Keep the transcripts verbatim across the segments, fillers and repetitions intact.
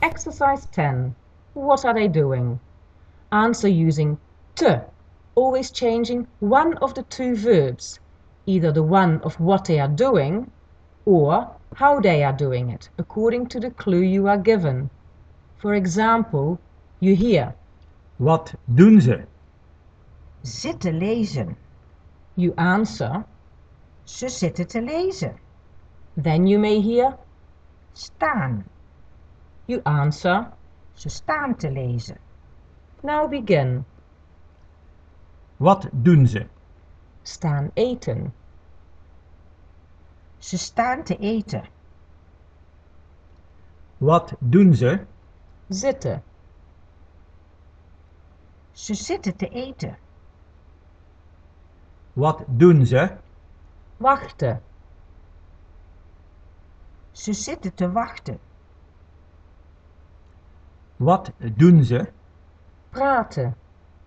Exercise ten. What are they doing? Answer using te, always changing one of the two verbs, either the one of what they are doing or how they are doing it, according to the clue you are given. For example, you hear Wat doen ze? Zitten lezen. You answer. Ze zitten te lezen. Then you may hear Staan. You answer. Ze staan te lezen. Now begin. Wat doen ze? Staan eten. Ze staan te eten. Wat doen ze? Zitten. Ze zitten te eten. Wat doen ze? Wachten. Ze zitten te wachten. Wat doen ze? Praten.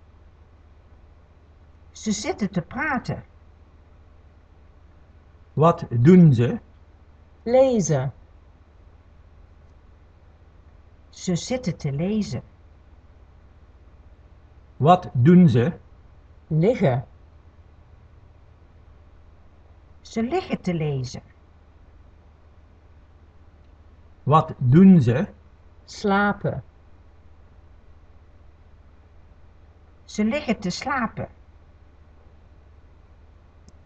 Ze zitten te praten. Wat doen ze? Lezen. Ze zitten te lezen. Wat doen ze? Liggen. Ze liggen te lezen. Wat doen ze? Slapen. Ze liggen te slapen.